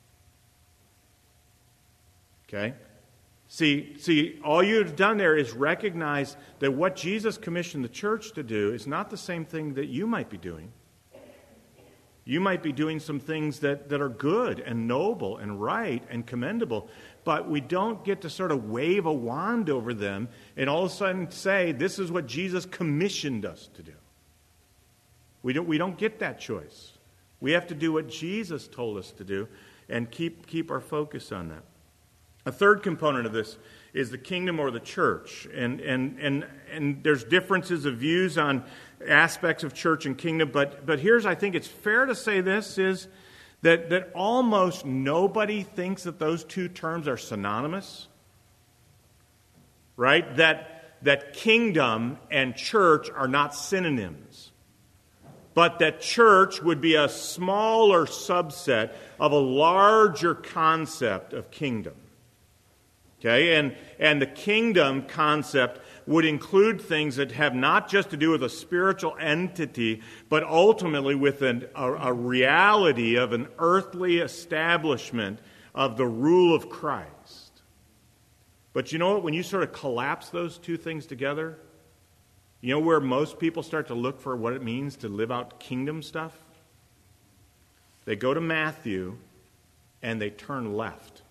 Okay? See, all you've done there is recognize that what Jesus commissioned the church to do is not the same thing that you might be doing. You might be doing some things that are good and noble and right and commendable, but we don't get to sort of wave a wand over them and all of a sudden say, this is what Jesus commissioned us to do. We don't get that choice. We have to do what Jesus told us to do and keep our focus on that. A third component of this is the kingdom or the church. And there's differences of views on aspects of church and kingdom, but here's, I think it's fair to say this, is that almost nobody thinks that those two terms are synonymous. Right? That kingdom and church are not synonyms. But that church would be a smaller subset of a larger concept of kingdom. Okay, and the kingdom concept would include things that have not just to do with a spiritual entity, but ultimately with a reality of an earthly establishment of the rule of Christ. But you know what? When you sort of collapse those two things together, you know where most people start to look for what it means to live out kingdom stuff? They go to Matthew and they turn left.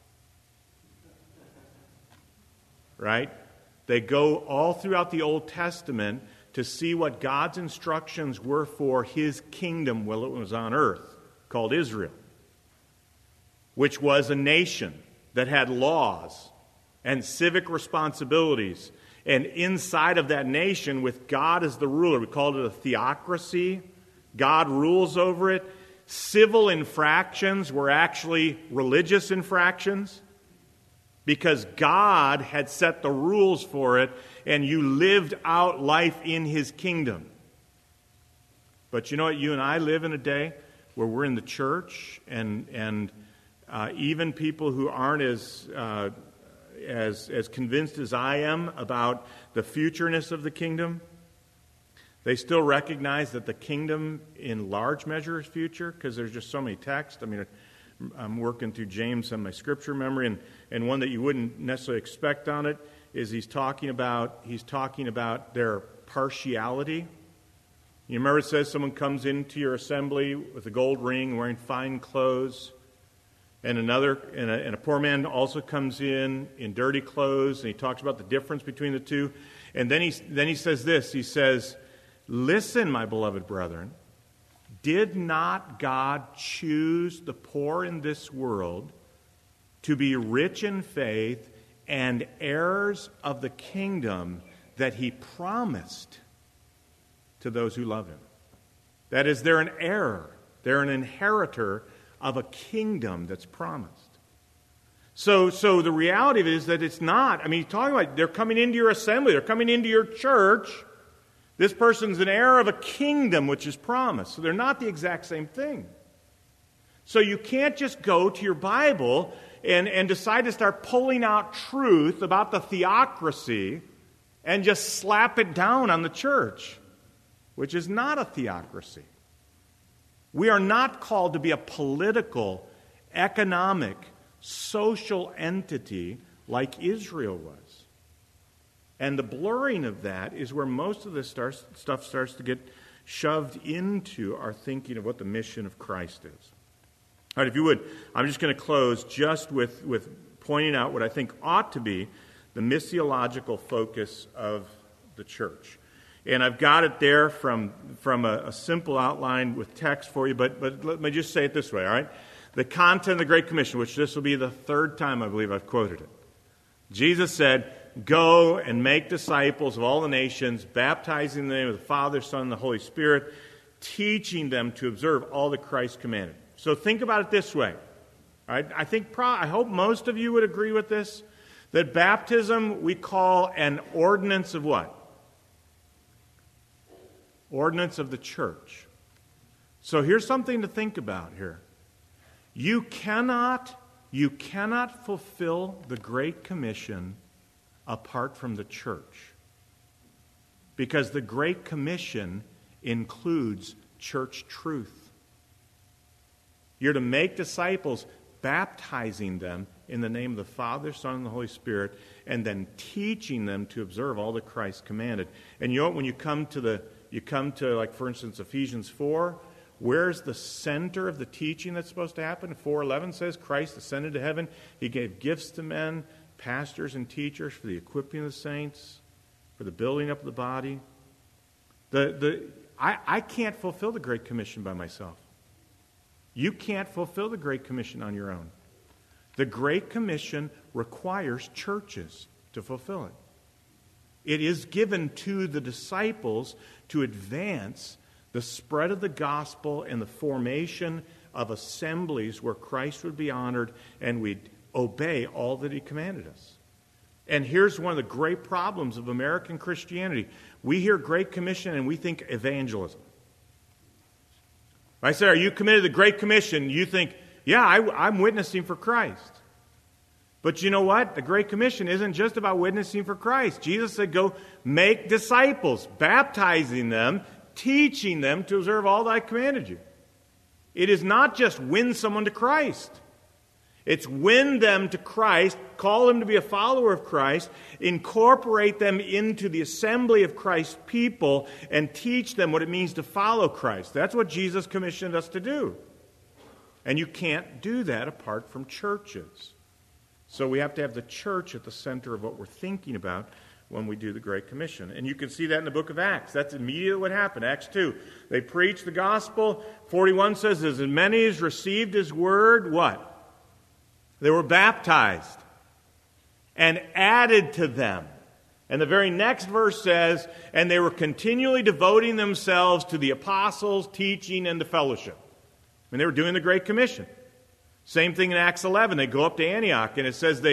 Right? They go all throughout the Old Testament to see what God's instructions were for his kingdom while it was on earth, called Israel, which was a nation that had laws and civic responsibilities. And inside of that nation, with God as the ruler, we called it a theocracy. God rules over it. Civil infractions were actually religious infractions. because God had set the rules for it, and you lived out life in His kingdom. But you know what? You and I live in a day where we're in the church, and even people who aren't as convinced as I am about the futureness of the kingdom, they still recognize that the kingdom in large measure is future, because there's just so many texts. I mean, I'm working through James on my scripture memory, and one that you wouldn't necessarily expect on it is he's talking about their partiality. You remember it says someone comes into your assembly with a gold ring, wearing fine clothes, and a poor man also comes in dirty clothes, and he talks about the difference between the two. And then he says this. He says, "Listen, my beloved brethren, did not God choose the poor in this world to be rich in faith and heirs of the kingdom that He promised to those who love Him?" That is, they're an heir. They're an inheritor of a kingdom that's promised. So the reality of it is that it's not. I mean, he's talking about they're coming into your assembly. They're coming into your church. This person's an heir of a kingdom which is promised. So they're not the exact same thing. So you can't just go to your Bible and decide to start pulling out truth about the theocracy and just slap it down on the church, which is not a theocracy. We are not called to be a political, economic, social entity like Israel was. And the blurring of that is where most of this stuff starts to get shoved into our thinking of what the mission of Christ is. All right, if you would, I'm just going to close just with pointing out what I think ought to be the missiological focus of the church. And I've got it there from a simple outline with text for you, but let me just say it this way, all right? The content of the Great Commission, which this will be the third time I believe I've quoted it. Jesus said, "Go and make disciples of all the nations, baptizing in the name of the Father, Son, and the Holy Spirit, teaching them to observe all that Christ commanded." So think about it this way. All right? I hope most of you would agree with this, that baptism we call an ordinance of what? Ordinance of the church. So here's something to think about here. You cannot fulfill the Great Commission apart from the church. Because the Great Commission includes church truth. You're to make disciples, baptizing them in the name of the Father, Son, and the Holy Spirit, and then teaching them to observe all that Christ commanded. And you know what? When you come to, like, for instance, Ephesians 4, where's the center of the teaching that's supposed to happen? 4:11 says, Christ ascended to heaven. He gave gifts to men, pastors and teachers for the equipping of the saints, for the building up of the body. I can't fulfill the Great Commission by myself. You can't fulfill the Great Commission on your own. The Great Commission requires churches to fulfill it. It is given to the disciples to advance the spread of the gospel and the formation of assemblies where Christ would be honored and we'd obey all that He commanded us. And here's one of the great problems of American Christianity. We hear Great Commission and we think evangelism. I say, "Are you committed to the Great Commission?" You think, "Yeah, I'm witnessing for Christ." But you know what? The Great Commission isn't just about witnessing for Christ. Jesus said, "Go make disciples, baptizing them, teaching them to observe all that I commanded you." It is not just win someone to Christ. It's win them to Christ, call them to be a follower of Christ, incorporate them into the assembly of Christ's people, and teach them what it means to follow Christ. That's what Jesus commissioned us to do. And you can't do that apart from churches. So we have to have the church at the center of what we're thinking about when we do the Great Commission. And you can see that in the book of Acts. That's immediately what happened. Acts 2. They preached the gospel. 41 says, as many as received His word, what? They were baptized and added to them. And the very next verse says, and they were continually devoting themselves to the apostles' teaching and to fellowship. I mean, they were doing the Great Commission. Same thing in Acts 11. They go up to Antioch, and it says they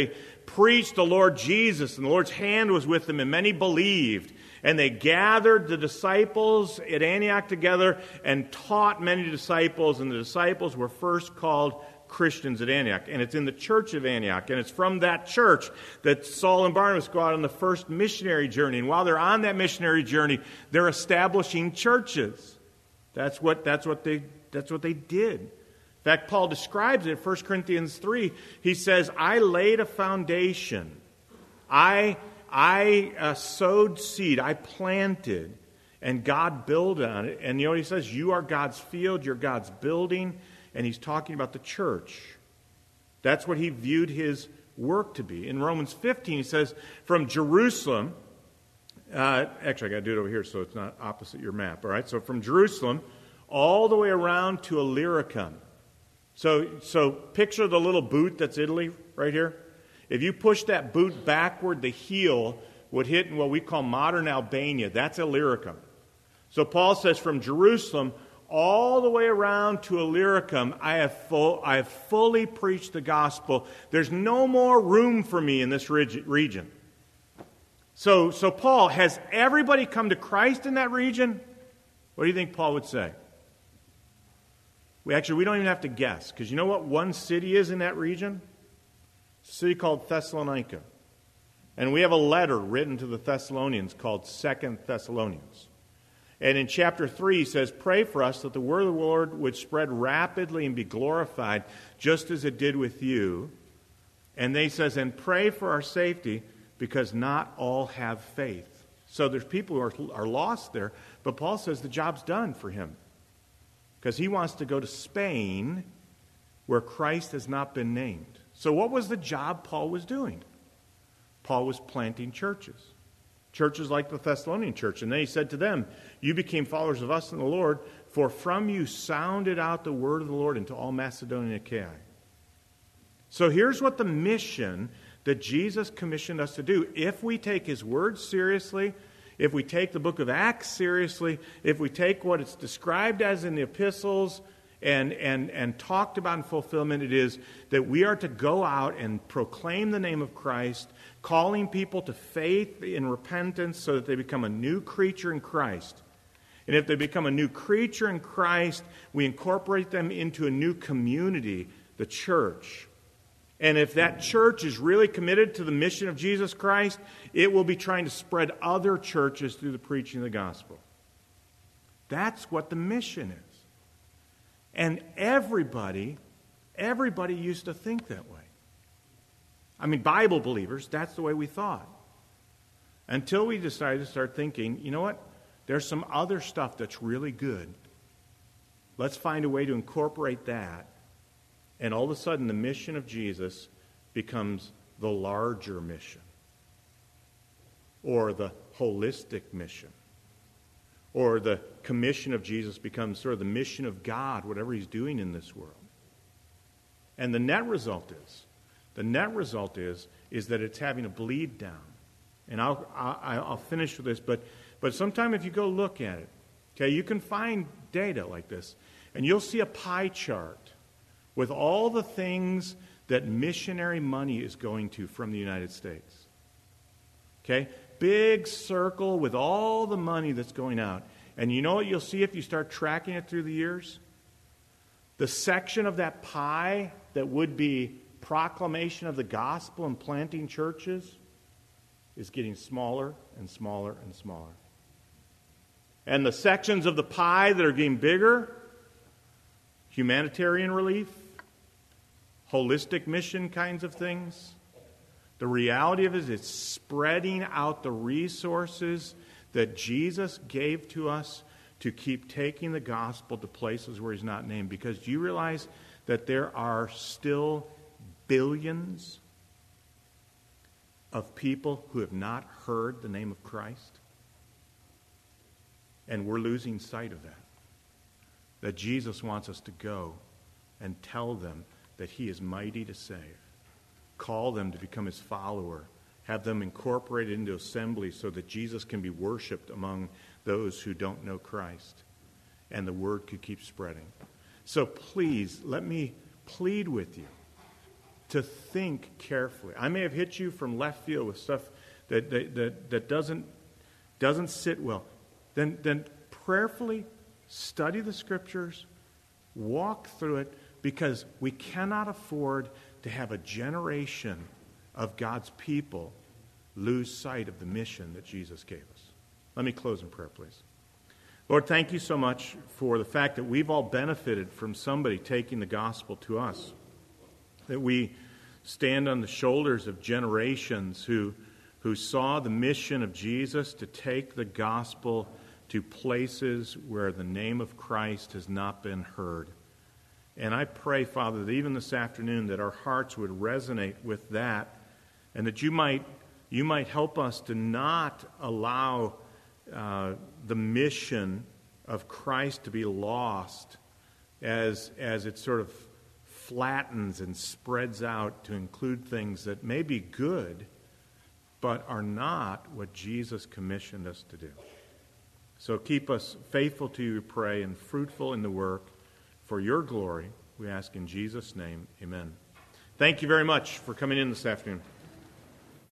preached the Lord Jesus, and the Lord's hand was with them, and many believed. And they gathered the disciples at Antioch together and taught many disciples, and the disciples were first called Christians at Antioch. And it's in the church of Antioch, and it's from that church that Saul and Barnabas go out on the first missionary journey. And while they're on that missionary journey, they're establishing churches. That's what they did. In fact, Paul describes it in 1 Corinthians 3. He says, I laid a foundation. I sowed seed. I planted. And God built on it. And you know what he says? You are God's field. You're God's building. And he's talking about the church. That's what he viewed his work to be. In Romans 15, he says, from Jerusalem. Actually, I got to do it over here so it's not opposite your map. All right? So from Jerusalem all the way around to Illyricum. So picture the little boot that's Italy right here. If you push that boot backward, the heel would hit in what we call modern Albania. That's Illyricum. So Paul says from Jerusalem all the way around to Illyricum, I have fully preached the gospel. There's no more room for me in this region. So Paul, has everybody come to Christ in that region? What do you think Paul would say? We don't even have to guess, because you know what one city is in that region? It's a city called Thessalonica. And we have a letter written to the Thessalonians called 2 Thessalonians. And in chapter 3, he says, pray for us that the word of the Lord would spread rapidly and be glorified, just as it did with you. And then he says, and pray for our safety, because not all have faith. So there's people who are lost there, but Paul says the job's done for him. Because he wants to go to Spain, where Christ has not been named. So what was the job Paul was doing? Paul was planting churches. Churches like the Thessalonian church. And then he said to them, you became followers of us in the Lord, for from you sounded out the word of the Lord into all Macedonia and Achaia. So here's what the mission that Jesus commissioned us to do. If we take his word seriously, if we take the book of Acts seriously, if we take what it's described as in the epistles and talked about in fulfillment, it is that we are to go out and proclaim the name of Christ, calling people to faith in repentance so that they become a new creature in Christ. And if they become a new creature in Christ, we incorporate them into a new community, the church. And if that church is really committed to the mission of Jesus Christ, it will be trying to spread other churches through the preaching of the gospel. That's what the mission is. And everybody used to think that way. I mean, Bible believers, that's the way we thought. Until we decided to start thinking, you know what? There's some other stuff that's really good. Let's find a way to incorporate that. And all of a sudden, the mission of Jesus becomes the larger mission, or the holistic mission, or the commission of Jesus becomes sort of the mission of God, whatever he's doing in this world. And the net result is that it's having to bleed down. And I'll finish with this, but sometime if you go look at it, okay, you can find data like this, and you'll see a pie chart with all the things that missionary money is going to from the United States. Okay? Big circle with all the money that's going out. And you know what you'll see if you start tracking it through the years? The section of that pie that would be proclamation of the gospel and planting churches is getting smaller and smaller and smaller. And the sections of the pie that are getting bigger, humanitarian relief, holistic mission kinds of things. The reality of it is it's spreading out the resources that Jesus gave to us to keep taking the gospel to places where he's not named. Because do you realize that there are still billions of people who have not heard the name of Christ? And we're losing sight of that. That Jesus wants us to go and tell them that he is mighty to save. Call them to become his follower. Have them incorporated into assembly so that Jesus can be worshipped among those who don't know Christ. And the word could keep spreading. So please, let me plead with you. to think carefully. I may have hit you from left field with stuff that doesn't sit well. Then prayerfully study the Scriptures, walk through it, because we cannot afford to have a generation of God's people lose sight of the mission that Jesus gave us. Let me close in prayer, please. Lord, thank you so much for the fact that we've all benefited from somebody taking the gospel to us, that we stand on the shoulders of generations who saw the mission of Jesus to take the gospel to places where the name of Christ has not been heard. And I pray, Father, that even this afternoon that our hearts would resonate with that, and that you might help us to not allow the mission of Christ to be lost as it sort of flattens and spreads out to include things that may be good, but are not what Jesus commissioned us to do. So keep us faithful to you, we pray, and fruitful in the work for your glory. We ask in Jesus' name, amen. Thank you very much for coming in this afternoon.